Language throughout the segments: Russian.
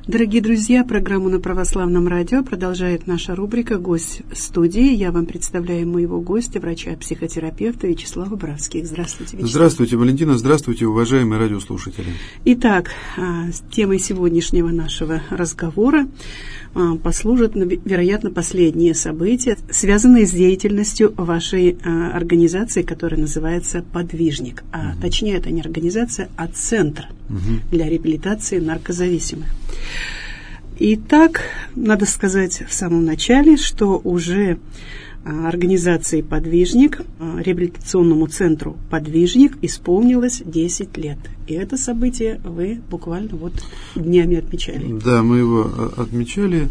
Дорогие друзья, программу на Православном радио продолжает наша рубрика «Гость в студии». Я вам представляю моего гостя, врача-психотерапевта Вячеслава Бравских. Здравствуйте, Вячеслав. Здравствуйте, Валентина. Здравствуйте, уважаемые радиослушатели. Итак, темой сегодняшнего нашего разговора послужат, вероятно, последние события, связанные с деятельностью вашей организации, которая называется «Подвижник». Точнее, это не организация, а центр для реабилитации наркозависимых. Итак, надо сказать в самом начале, что уже организации «Подвижник», реабилитационному центру «Подвижник» исполнилось 10 лет. И это событие вы буквально днями отмечали. Да, мы его отмечали.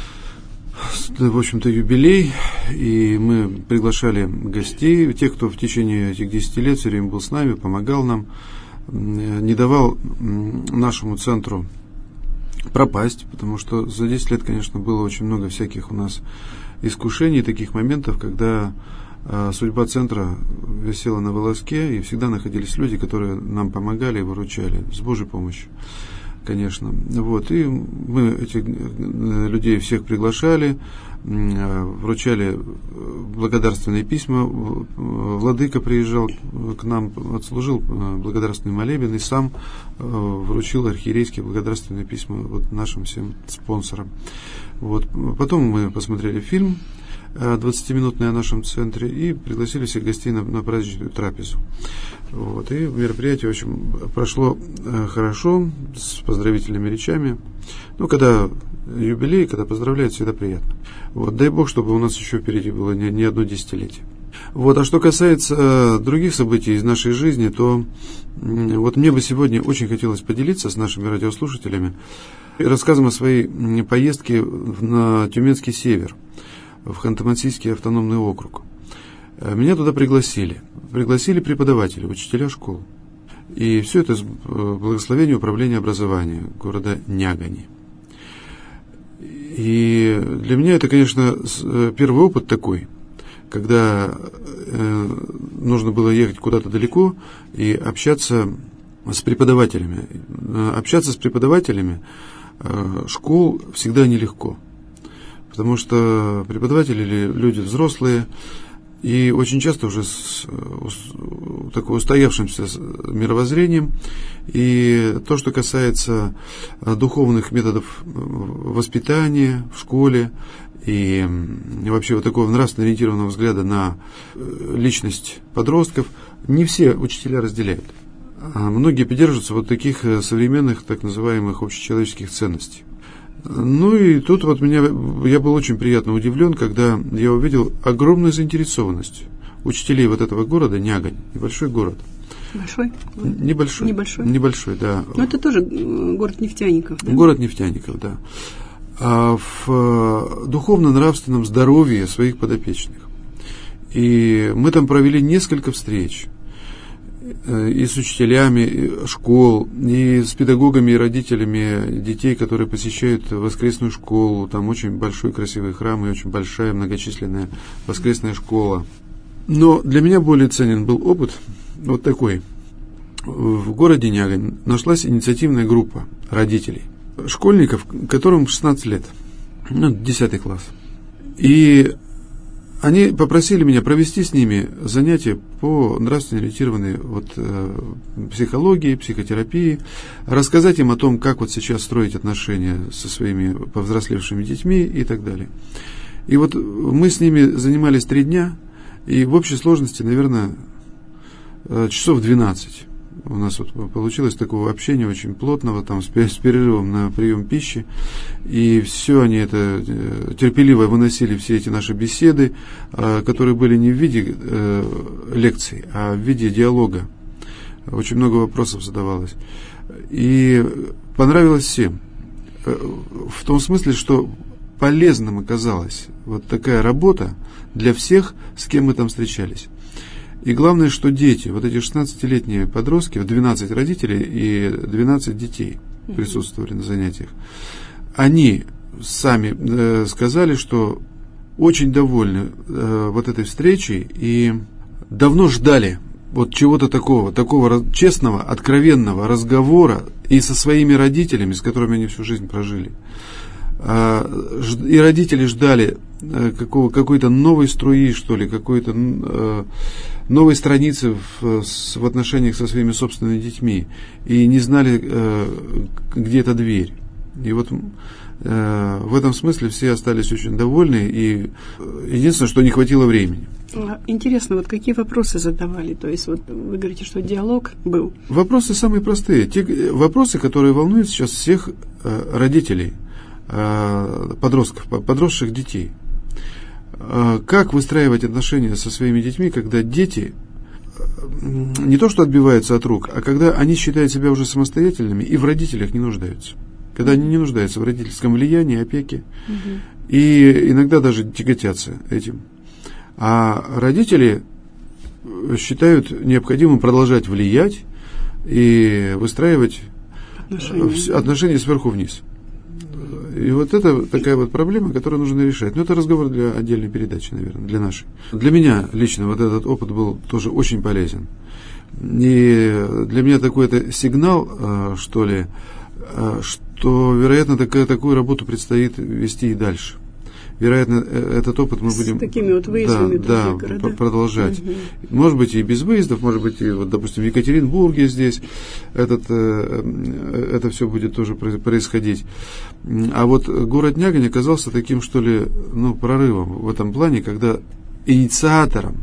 В общем-то, юбилей. И мы приглашали гостей, тех, кто в течение этих 10 лет все время был с нами, помогал нам, не давал нашему центру пропасть, потому что за 10 лет, конечно, было очень много всяких у нас искушений, таких моментов, когда судьба центра висела на волоске, и всегда находились люди, которые нам помогали и выручали, с Божьей помощью, конечно. И мы этих людей всех приглашали, вручали благодарственные письма. Владыка приезжал к нам, отслужил благодарственный молебен и сам вручил архиерейские благодарственные письма нашим всем спонсорам. Потом мы посмотрели фильм 20-минутный о нашем центре и пригласили всех гостей на праздничную трапезу. И мероприятие, в общем, прошло хорошо, с поздравительными речами. Когда юбилей, когда поздравляют, всегда приятно. Дай Бог, чтобы у нас еще впереди было не одно десятилетие. А что касается других событий из нашей жизни, то мне бы сегодня очень хотелось поделиться с нашими радиослушателями рассказом о своей поездке на Тюменский север, в Ханты-Мансийский автономный округ. Меня туда пригласили преподаватели, учителя школ. И все это с благословения Управления образования города Нягани. И для меня это, конечно, первый опыт такой, когда нужно было ехать куда-то далеко и общаться с преподавателями. Общаться с преподавателями школ всегда нелегко, потому что преподаватели люди взрослые, и очень часто уже с такой устоявшимся мировоззрением. И то, что касается духовных методов воспитания в школе и вообще такого нравственно ориентированного взгляда на личность подростков, не все учителя разделяют. Многие придерживаются таких современных, так называемых общечеловеческих ценностей. И тут я был очень приятно удивлен, когда я увидел огромную заинтересованность учителей этого города, Нягань, небольшой город. Большой? Небольшой, да. Но это тоже город нефтяников, да? Город нефтяников, да. В духовно-нравственном здоровье своих подопечных. И мы там провели несколько встреч. И с учителями школ, и с педагогами и родителями детей, которые посещают воскресную школу. Там очень большой красивый храм и очень большая многочисленная воскресная школа. Но для меня более ценен был опыт такой. В городе Нягань нашлась инициативная группа родителей, школьников, которым 16 лет, 10 класс. И они попросили меня провести с ними занятия по нравственно ориентированной психологии, психотерапии, рассказать им о том, как сейчас строить отношения со своими повзрослевшими детьми и так далее. И мы с ними занимались 3 дня, и в общей сложности, наверное, часов 12. У нас получилось такого общения очень плотного, с перерывом на прием пищи. И все они это терпеливо выносили, все эти наши беседы, которые были не в виде лекций, а в виде диалога. Очень много вопросов задавалось. И понравилось всем. В том смысле, что полезным оказалась такая работа для всех, с кем мы там встречались. И главное, что дети, эти 16-летние подростки, 12 родителей и 12 детей присутствовали на занятиях, они сами сказали, что очень довольны этой встречей и давно ждали вот чего-то такого честного, откровенного разговора и со своими родителями, с которыми они всю жизнь прожили. И родители ждали какой-то новой струи, что ли, какой-то новой страницы в отношениях со своими собственными детьми. И не знали, где эта дверь. И вот в этом смысле все остались очень довольны. И единственное, что не хватило времени. Интересно, вот какие вопросы задавали? То есть вот вы говорите, что диалог был. Вопросы самые простые. Те вопросы, которые волнуют сейчас всех родителей, подростков, подросших детей. Как выстраивать отношения со своими детьми, когда дети не то что отбиваются от рук, а когда они считают себя уже самостоятельными и в родителях не нуждаются. Когда они не нуждаются в родительском влиянии, опеке, и иногда даже тяготятся этим. А родители считают необходимым продолжать влиять и выстраивать отношения сверху вниз. И вот это такая вот проблема, которую нужно решать. Но это разговор для отдельной передачи, наверное, для нашей. Для меня лично вот этот опыт был тоже очень полезен. И для меня такой-то сигнал, что ли, что, вероятно, такую работу предстоит вести и дальше. Вероятно, этот опыт мы будем такими вот выездами продолжать. Может быть, и без выездов, может быть, и, вот, допустим, в Екатеринбурге здесь это все будет тоже происходить. А вот город Нягань оказался таким, что ли, прорывом в этом плане, когда инициатором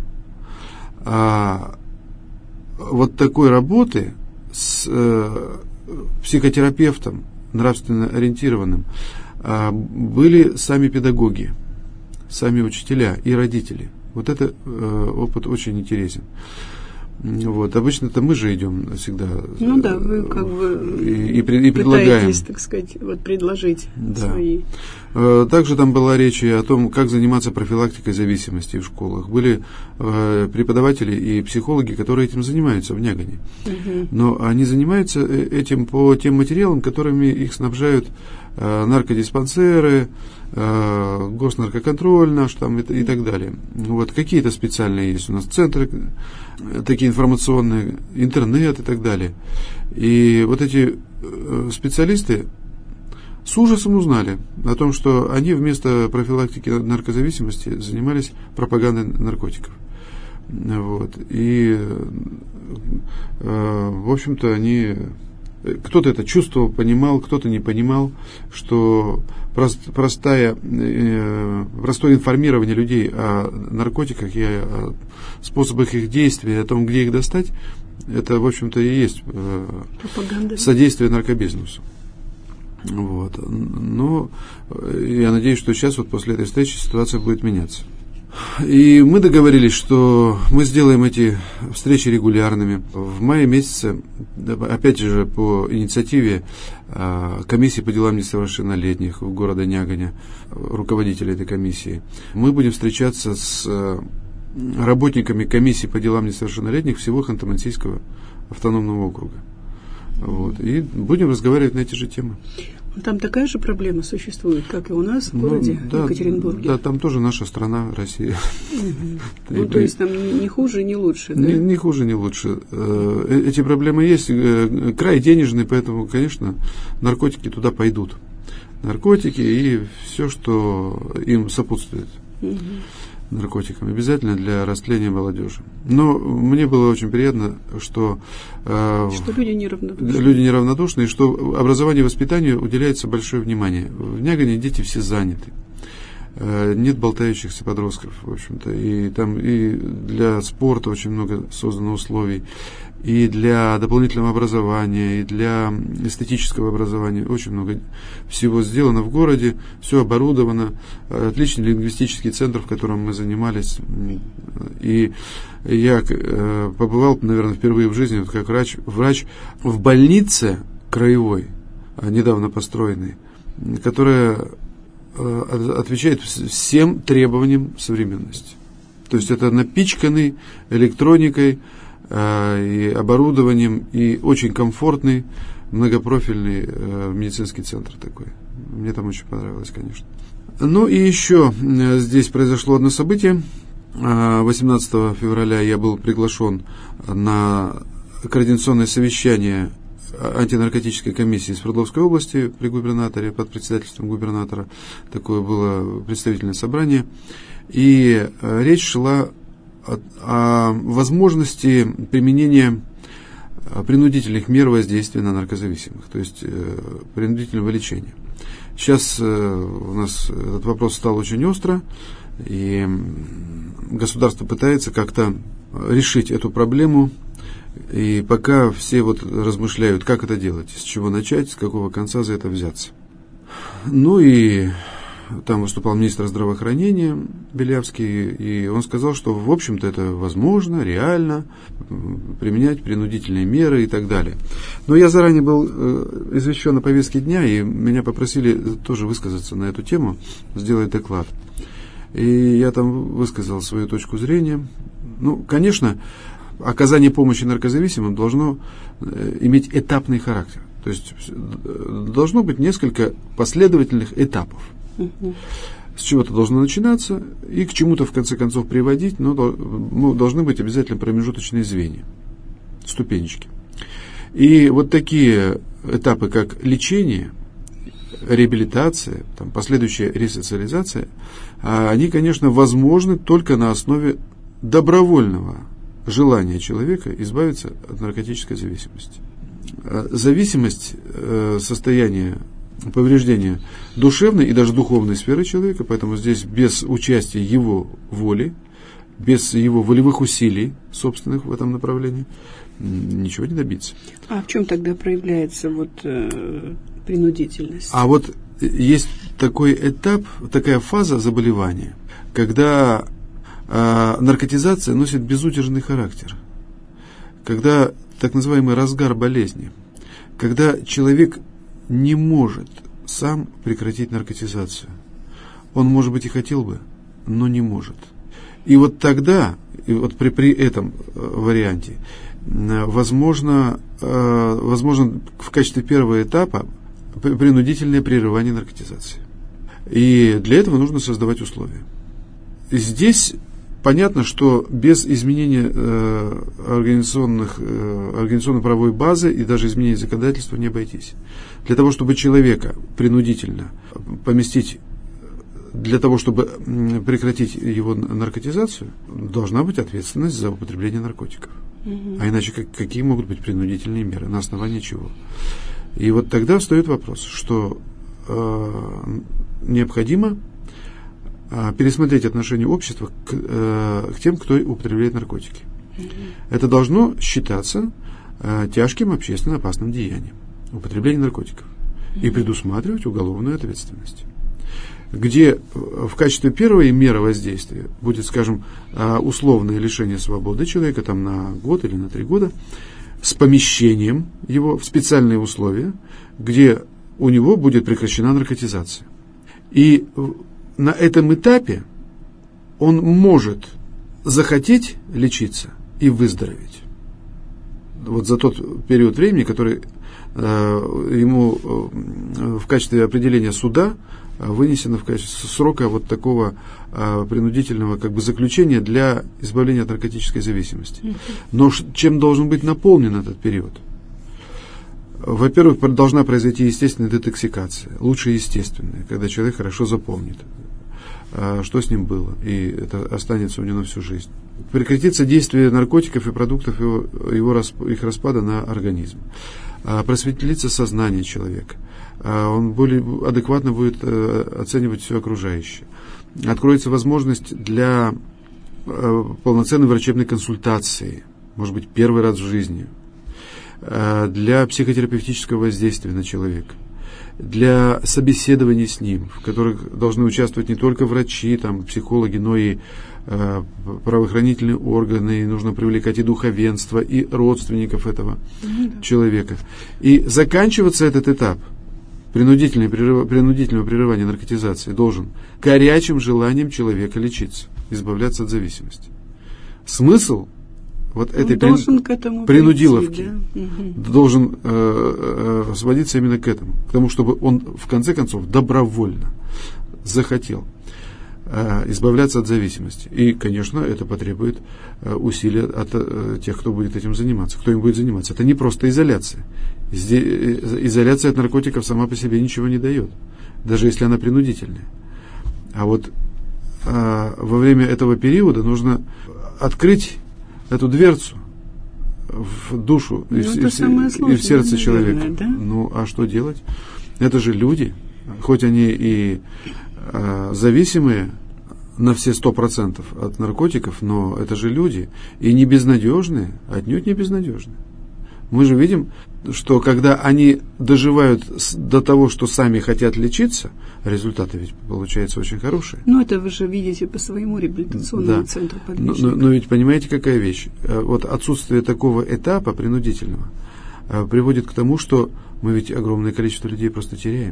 вот такой работы с психотерапевтом, нравственно ориентированным, были сами педагоги, сами учителя и родители. Вот этот опыт очень интересен. Вот. Обычно-то мы же идем всегда. Вы как бы и предлагаем. Пытаетесь, так сказать, предложить свои. Также там была речь о том, как заниматься профилактикой зависимости в школах. Были преподаватели и психологи, которые этим занимаются в Нягане. Но они занимаются этим по тем материалам, которыми их снабжают наркодиспансеры, госнаркоконтроль наш там и так далее. Вот какие-то специальные есть у нас центры, такие информационные, интернет и так далее. И вот эти специалисты с ужасом узнали о том, что они вместо профилактики наркозависимости занимались пропагандой наркотиков. Вот. И, в общем-то, они... Кто-то это чувствовал, понимал, кто-то не понимал, что простое информирование людей о наркотиках и о способах их действия, о том, где их достать, это, в общем-то, и есть содействие наркобизнесу. Вот. Но я надеюсь, что сейчас, вот после этой встречи, ситуация будет меняться. И мы договорились, что мы сделаем эти встречи регулярными. В мае месяце, опять же, по инициативе комиссии по делам несовершеннолетних города Няганя, руководителя этой комиссии, мы будем встречаться с работниками комиссии по делам несовершеннолетних всего Ханты-Мансийского автономного округа. Вот. И будем разговаривать на эти же темы. Там такая же проблема существует, как и у нас в городе Екатеринбурге. Да, там тоже наша страна, Россия. То есть там не хуже, не лучше, да? Не хуже, не лучше. Эти проблемы есть. Край денежный, поэтому, конечно, наркотики туда пойдут. Наркотики и все, что им сопутствует. Наркотикам, обязательно для растления молодежи. Но мне было очень приятно, что люди неравнодушны. Люди неравнодушны, и что образованию и воспитанию уделяется большое внимание. В Нягане дети все заняты. Нет болтающихся подростков, в общем-то. И там и для спорта очень много создано условий, и для дополнительного образования, и для эстетического образования. Очень много всего сделано в городе, все оборудовано. Отличный лингвистический центр, в котором мы занимались. И я побывал, наверное, впервые в жизни как врач в больнице краевой, недавно построенной, которая отвечает всем требованиям современности. То есть это напичканный электроникой и оборудованием и очень комфортный многопрофильный медицинский центр такой. Мне там очень понравилось, конечно. Ну и еще здесь произошло одно событие. 18 февраля я был приглашен на координационное совещание антинаркотической комиссии Свердловской области при губернаторе, под председательством губернатора. Такое было представительное собрание. И речь шла о возможности применения принудительных мер воздействия на наркозависимых, то есть принудительного лечения. Сейчас у нас этот вопрос стал очень остро, и государство пытается как-то решить эту проблему, и пока все вот размышляют, как это делать, с чего начать, с какого конца за это взяться. Ну и там выступал министр здравоохранения Белявский, и он сказал, что, в общем-то, это возможно, реально, применять принудительные меры и так далее. Но я заранее был извещен о повестке дня, и меня попросили тоже высказаться на эту тему, сделать доклад. И я там высказал свою точку зрения. Ну, конечно, оказание помощи наркозависимым должно иметь этапный характер. То есть должно быть несколько последовательных этапов. С чего-то должно начинаться и к чему-то в конце концов приводить, но должны быть обязательно промежуточные звенья, ступенечки. И вот такие этапы, как лечение, реабилитация, там, последующая ресоциализация, они, конечно, возможны только на основе добровольного желания человека избавиться от наркотической зависимости. Зависимость, состояние повреждения душевной и даже духовной сферы человека, поэтому здесь без участия его воли, без его волевых усилий собственных в этом направлении ничего не добиться. А в чем тогда проявляется вот принудительность? А вот есть такой этап, такая фаза заболевания, когда наркотизация носит безудержный характер, когда так называемый разгар болезни, когда человек не может сам прекратить наркотизацию. Он, может быть, и хотел бы, но не может. И вот тогда, и вот при этом варианте, возможно в качестве первого этапа принудительное прерывание наркотизации. И для этого нужно создавать условия. И здесь понятно, что без изменения организационно-правовой базы и даже изменения законодательства не обойтись. Для того, чтобы человека принудительно поместить, для того, чтобы прекратить его наркотизацию, должна быть ответственность за употребление наркотиков. А иначе какие могут быть принудительные меры, на основании чего? И вот тогда встает вопрос, что необходимо пересмотреть отношение общества к тем, кто употребляет наркотики. Это должно считаться тяжким общественно опасным деянием, употребление наркотиков, и предусматривать уголовную ответственность. Где в качестве первой меры воздействия будет, скажем, условное лишение свободы человека там, на год или на 3 года, с помещением его в специальные условия, где у него будет прекращена наркотизация. И на этом этапе он может захотеть лечиться и выздороветь. Вот за тот период времени, который ему в качестве определения суда вынесено в качестве срока вот такого принудительного как бы заключения для избавления от наркотической зависимости. Но чем должен быть наполнен этот период? Во-первых, должна произойти естественная детоксикация, лучше естественная, когда человек хорошо запомнит, что с ним было, и это останется у него на всю жизнь. Прекратится действие наркотиков и продуктов их распада на организм. Просветлится сознание человека. Он более адекватно будет оценивать все окружающее. Откроется возможность для полноценной врачебной консультации, может быть, первый раз в жизни, для психотерапевтического воздействия на человека, для собеседований с ним, в которых должны участвовать не только врачи, там, психологи, но и правоохранительные органы, и нужно привлекать и духовенство, и родственников этого человека. И заканчиваться этот этап принудительного прерывания наркотизации должен горячим желанием человека лечиться, избавляться от зависимости. Смысл вот этой принудиловки должен сводиться именно к этому, к тому, чтобы он в конце концов добровольно захотел. избавляться от зависимости. И, конечно, это потребует усилий от тех, кто будет этим заниматься. Кто им будет заниматься? Это не просто изоляция. Изоляция от наркотиков сама по себе ничего не дает, даже если она принудительная. А вот во время этого периода нужно открыть эту дверцу в душу и в сердце человека. Наверное, да? Ну, а что делать? Это же люди, хоть они и зависимые на все 100% от наркотиков, но это же люди, и не безнадежные, отнюдь не безнадежные. Мы же видим, что когда они доживают до того, что сами хотят лечиться, результаты ведь получаются очень хорошие. Ну, это вы же видите по своему реабилитационному центру подвижника. Но ведь понимаете, какая вещь? Вот отсутствие такого этапа принудительного приводит к тому, что мы ведь огромное количество людей просто теряем.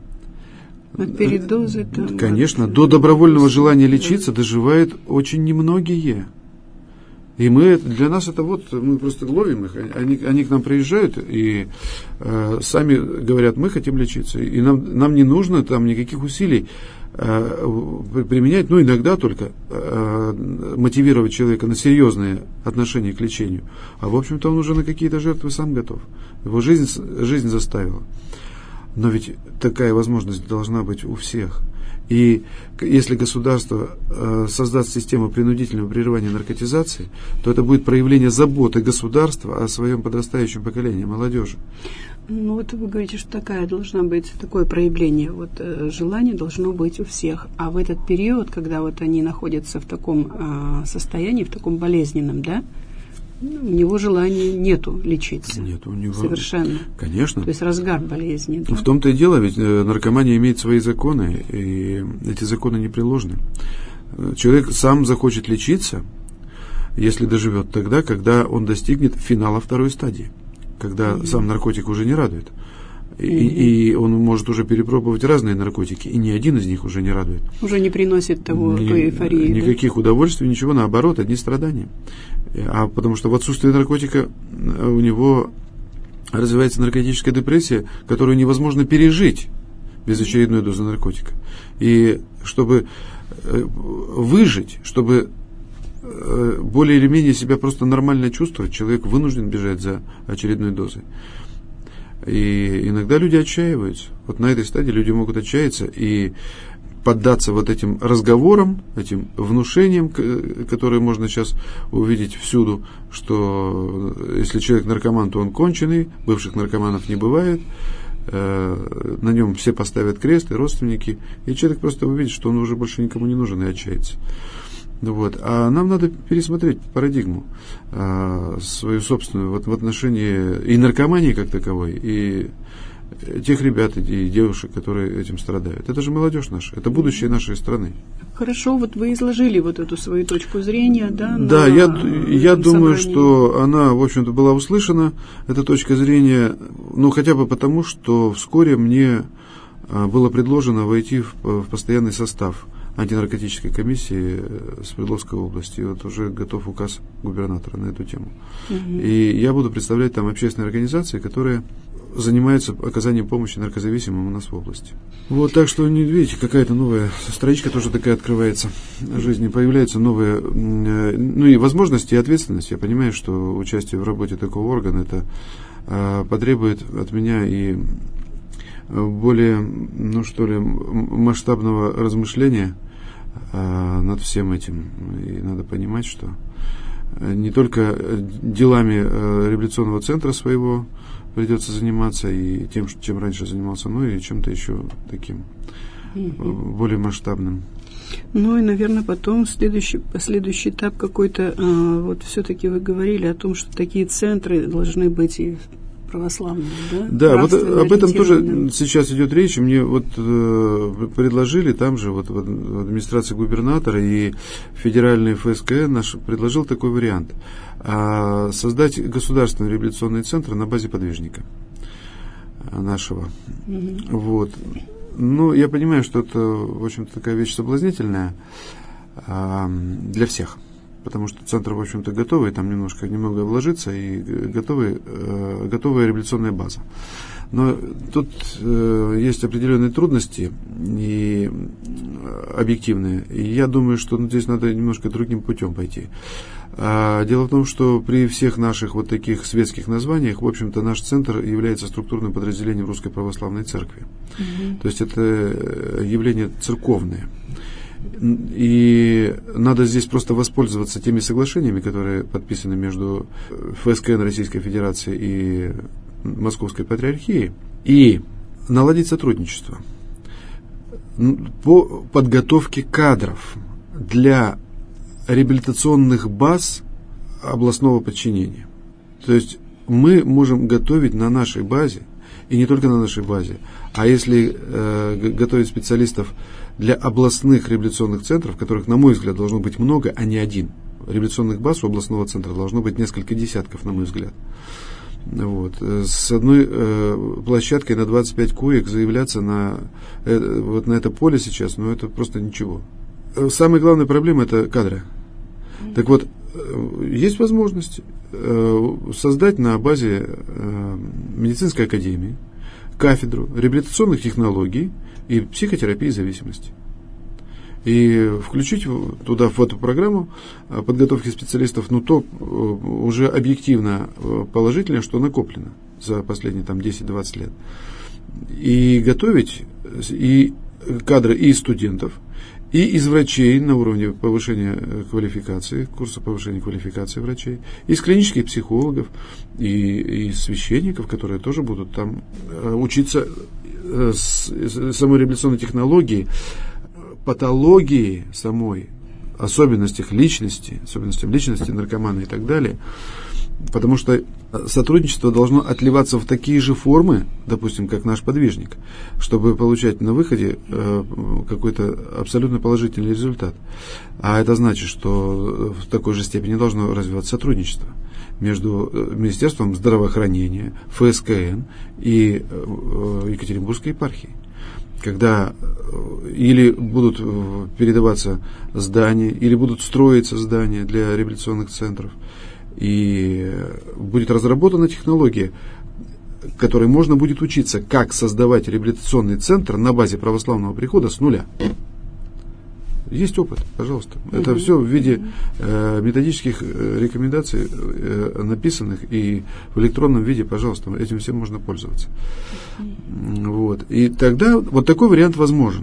От передозы там. Конечно, до добровольного желания лечиться доживают очень немногие. И для нас это мы просто ловим их, они к нам приезжают и сами говорят, мы хотим лечиться. И нам не нужно там никаких усилий применять, иногда только мотивировать человека на серьезные отношения к лечению. А в общем-то он уже на какие-то жертвы сам готов. Его жизнь заставила. Но ведь такая возможность должна быть у всех. И если государство создаст систему принудительного прерывания наркотизации, то это будет проявление заботы государства о своем подрастающем поколении, молодежи. Ну, вот вы говорите, что такое проявление, желание должно быть у всех. А в этот период, когда они находятся в таком состоянии, в таком болезненном, да, у него желания нету лечиться. Нет, у него совершенно. Конечно. То есть разгар болезни. Да? В том-то и дело, ведь наркомания имеет свои законы, и эти законы непреложны. Человек сам захочет лечиться, если доживет тогда, когда он достигнет финала второй стадии, когда сам наркотик уже не радует. И он может уже перепробовать разные наркотики, и ни один из них уже не радует. Уже не приносит той эйфории. Никаких удовольствий, ничего, наоборот, одни страдания. Потому что в отсутствии наркотика у него развивается наркотическая депрессия, которую невозможно пережить без очередной дозы наркотика. И чтобы выжить, чтобы более или менее себя просто нормально чувствовать, человек вынужден бежать за очередной дозой. И иногда люди отчаиваются. На этой стадии люди могут отчаяться и поддаться этим разговорам, этим внушениям, которые можно сейчас увидеть всюду, что если человек наркоман, то он конченый, бывших наркоманов не бывает, на нем все поставят крест, и родственники, и человек просто увидит, что он уже больше никому не нужен, и отчается. А нам надо пересмотреть парадигму свою собственную в отношении и наркомании как таковой, и тех ребят и девушек, которые этим страдают. Это же молодежь наша, это будущее нашей страны. Хорошо, вы изложили эту свою точку зрения, да? Да, я думаю, что она, в общем-то, была услышана, эта точка зрения, хотя бы потому, что вскоре мне было предложено войти в постоянный состав антинаркотической комиссии Свердловской области. Уже готов указ губернатора на эту тему. И я буду представлять там общественные организации, которые занимаются оказанием помощи наркозависимым у нас в области. Так что, видите, какая-то новая страничка тоже такая открывается в жизни. Появляются новые, и возможности, и ответственность. Я понимаю, что участие в работе такого органа, это потребует от меня и более, масштабного размышления над всем этим. И надо понимать, что не только делами реабилитационного центра своего придется заниматься и тем, чем раньше занимался, но и чем-то еще таким более масштабным. И, наверное, потом последующий этап какой-то, все-таки вы говорили о том, что такие центры должны быть и православные, да? Да, об этом тоже сейчас идет речь. Мне предложили там же, в администрации губернатора и федеральный ФСК наш предложил такой вариант. Создать государственный реабилитационный центр на базе подвижника нашего. Я понимаю, что это, в общем-то, такая вещь соблазнительная для всех. Потому что центр, в общем-то, готовый, там немного вложиться, и готовая реабилитационная база. Но тут есть определенные трудности, и объективные. И я думаю, что здесь надо немножко другим путем пойти. Дело в том, что при всех наших вот таких светских названиях, в общем-то, наш центр является структурным подразделением Русской Православной Церкви. То есть это явление церковное. И надо здесь просто воспользоваться теми соглашениями, которые подписаны между ФСКН Российской Федерации и Московской Патриархией, и наладить сотрудничество по подготовке кадров для реабилитационных баз областного подчинения. То есть мы можем готовить на нашей базе, и не только на нашей базе, а если готовить специалистов для областных реабилитационных центров, которых, на мой взгляд, должно быть много, а не один. Реабилитационных баз у областного центра должно быть несколько десятков, на мой взгляд. Вот. С одной площадкой на 25 коек заявляться вот на это поле сейчас, ну это просто ничего. Самая главная проблема – это кадры. Так вот, есть возможность создать на базе медицинской академии кафедру реабилитационных технологий и психотерапии зависимости. И включить туда в эту программу подготовки специалистов, ну то уже объективно положительно, что накоплено за последние там 10-20 лет. И готовить и кадры и студентов, и из врачей на уровне повышения квалификации, курса повышения квалификации врачей, из клинических психологов, и из священников, которые тоже будут там учиться самой реабилитационной технологии, патологии самой, особенностям личности наркомана и так далее. Потому что сотрудничество должно отливаться в такие же формы, допустим, как наш подвижник, чтобы получать на выходе какой-то абсолютно положительный результат. А это значит, что в такой же степени должно развиваться сотрудничество между Министерством здравоохранения, ФСКН и Екатеринбургской епархией. Когда или будут передаваться здания, или будут строиться здания для реабилитационных центров, и будет разработана технология, которой можно будет учиться, как создавать реабилитационный центр на базе православного прихода с нуля. Есть опыт, пожалуйста. Это все в виде методических рекомендаций, написанных, и в электронном виде, пожалуйста, этим всем можно пользоваться. Вот. И тогда вот такой вариант возможен.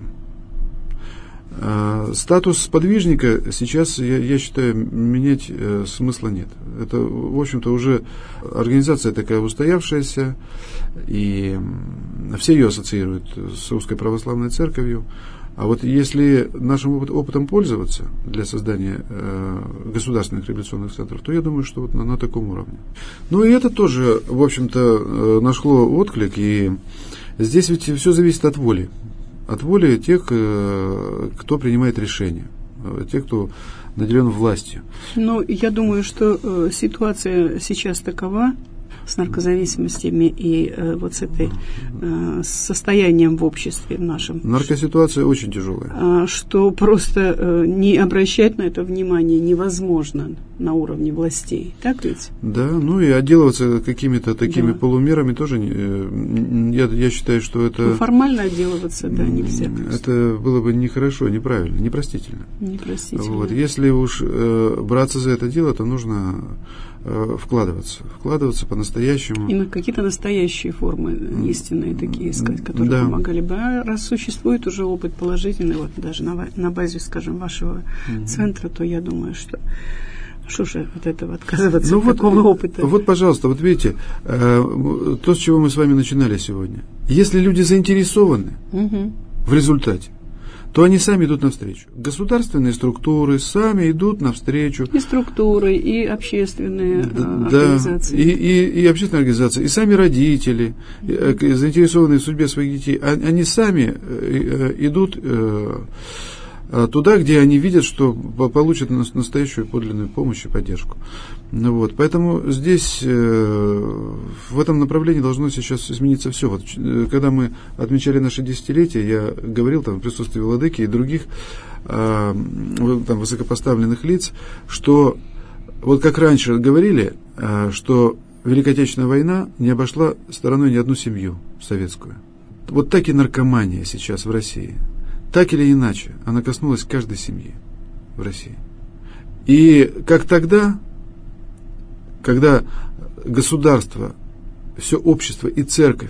Статус подвижника сейчас, я считаю, менять смысла нет. Это, в общем-то, уже организация такая устоявшаяся, и все ее ассоциируют с Русской Православной Церковью. А вот если нашим опытом пользоваться для создания государственных реабилитационных центров, то я думаю, что вот на таком уровне. Ну и это тоже, в общем-то, нашло отклик, и здесь ведь все зависит от воли. От воли тех, кто принимает решения, тех, кто наделен властью. Ну, я думаю, что ситуация сейчас такова с наркозависимостями и вот с этой состоянием в обществе нашем. Наркоситуация очень тяжелая. Что просто не обращать на это внимание невозможно на уровне властей. Так ведь? Да, ну и отделываться какими-то такими полумерами тоже, я считаю, что это... Ну, формально отделываться, да, нельзя. Это было бы нехорошо, неправильно, непростительно. Непростительно. Вот. Если уж браться за это дело, то нужно вкладываться по-настоящему. И какие-то настоящие формы истинные такие искать, которые помогали бы. А раз существует уже опыт положительный, вот даже на базе, скажем, вашего центра, то я думаю, что же от этого отказываться, от такого опыта? Вот, пожалуйста, вот видите, то, с чего мы с вами начинали сегодня. Если люди заинтересованы в результате, то они сами идут навстречу. Государственные структуры сами идут навстречу. И структуры, и общественные организации. И общественные организации, и сами родители, заинтересованные в судьбе своих детей, они сами идут туда, где они видят, что получат настоящую подлинную помощь и поддержку. Ну вот, поэтому здесь в этом направлении должно сейчас измениться все. Вот, когда мы отмечали наше десятилетие, я говорил там в присутствии владыки и других там, высокопоставленных лиц, что вот как раньше говорили, что Великая Отечественная война не обошла стороной ни одну семью советскую. Вот так и наркомания сейчас в России. так или иначе, она коснулась каждой семьи в России. И как тогда, когда государство, все общество и церковь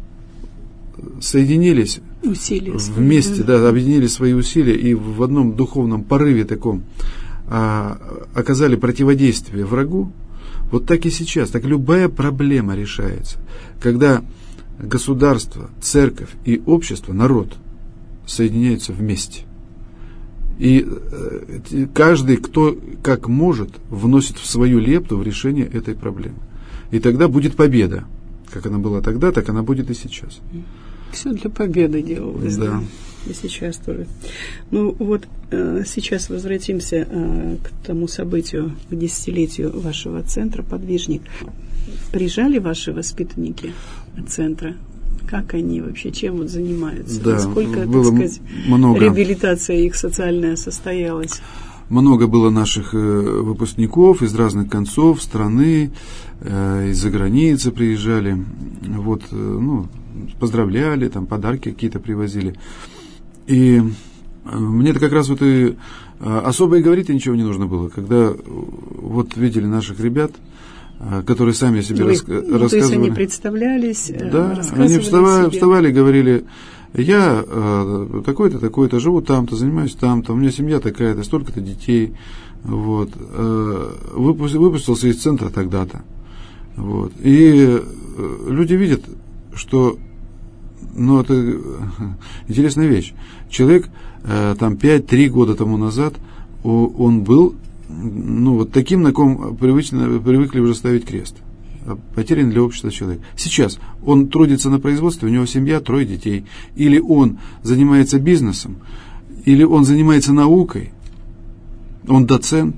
соединились вместе, да, объединили свои усилия и в одном духовном порыве таком оказали противодействие врагу, вот так и сейчас, так любая проблема решается, когда государство, церковь и общество, народ соединяются вместе. И каждый, кто как может, вносит в свою лепту в решение этой проблемы. И тогда будет победа. Как она была тогда, так она будет и сейчас. Все для победы делалось, да. И сейчас тоже. Ну вот сейчас возвратимся к тому событию, к десятилетию вашего центра «Подвижник». Приезжали ваши воспитанники центра? Как они вообще, чем вот занимаются? Да, насколько, было так сказать, много. Реабилитация их социальная состоялась? Много было наших выпускников из разных концов страны, из-за границы приезжали, вот, ну, поздравляли, там подарки какие-то привозили. И мне-то как раз вот и особо и говорить ничего не нужно было, когда вот видели наших ребят, которые сами о себе рассказывали. То есть они представлялись, да, рассказывали они вставали и говорили: я такой-то, такой-то, живу там-то, занимаюсь там-то, у меня семья такая-то, столько-то детей, вот, выпустился из центра тогда-то. Вот. И люди видят, что, ну, это интересная вещь. Человек там 5-3 года тому назад, он был, ну, вот таким, на ком привыкли уже ставить крест. Потерян для общества человек. Сейчас он трудится на производстве, у него семья, 3 детей. Или он занимается бизнесом, или он занимается наукой, он доцент.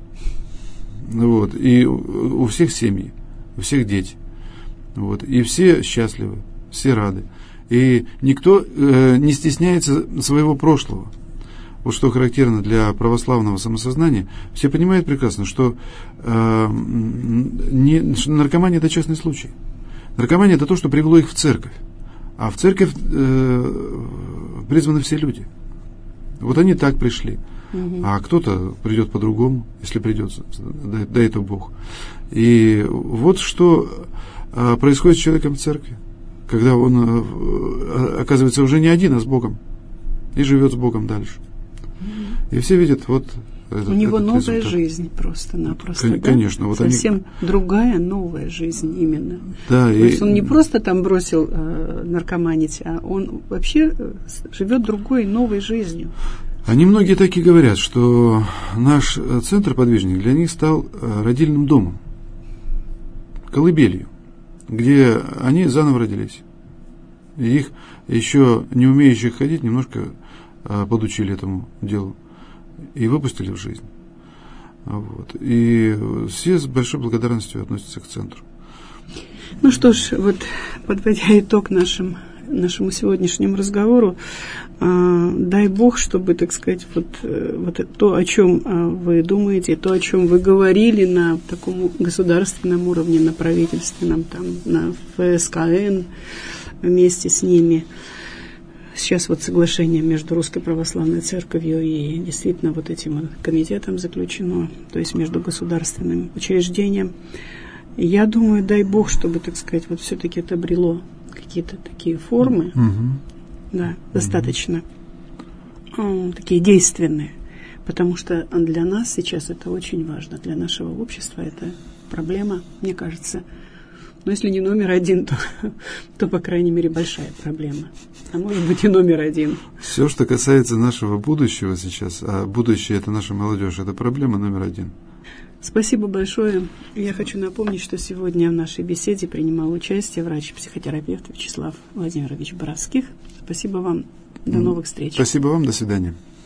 Вот. И у всех семьи, у всех дети. Вот. И все счастливы, все рады. И никто не стесняется своего прошлого. Вот что характерно для православного самосознания, все понимают прекрасно, что наркомания – это частный случай. Наркомания – это то, что привело их в церковь. А в церковь призваны все люди. Вот они так пришли. А кто-то придет по-другому, если придется, дай это Бог. И вот что происходит с человеком в церкви, когда он оказывается уже не один, а с Богом. И живет с Богом дальше. И все видят, вот у него новая результат. Жизнь просто-напросто. Конечно. Да? Вот совсем другая новая жизнь именно. Да, То есть он не просто там бросил наркоманить, а он вообще живет другой, новой жизнью. Они многие так и говорят, что наш центр «Подвижник» для них стал родильным домом, колыбелью, где они заново родились. И их, еще не умеющих ходить, немножко подучили этому делу и выпустили в жизнь. Вот. И все с большой благодарностью относятся к центру. Ну что ж, вот подводя итог нашему сегодняшнему разговору, дай Бог, чтобы, так сказать, вот то, о чем вы думаете, то, о чем вы говорили на таком государственном уровне, на правительственном, там, на ФСКН, вместе с ними. Сейчас вот соглашение между Русской Православной Церковью и действительно вот этим вот комитетом заключено, то есть между государственным учреждением. Я думаю, дай Бог, чтобы, так сказать, вот все-таки это обрело какие-то такие формы, да, достаточно такие действенные, потому что для нас сейчас это очень важно, для нашего общества это проблема, мне кажется, но если не номер один, то по крайней мере, большая проблема. А может быть и номер один. Все, что касается нашего будущего сейчас, а будущее – это наша молодежь, это проблема номер один. Спасибо большое. Я хочу напомнить, что сегодня в нашей беседе принимал участие врач-психотерапевт Вячеслав Владимирович Боровских. Спасибо вам. До новых встреч. Спасибо вам. До свидания.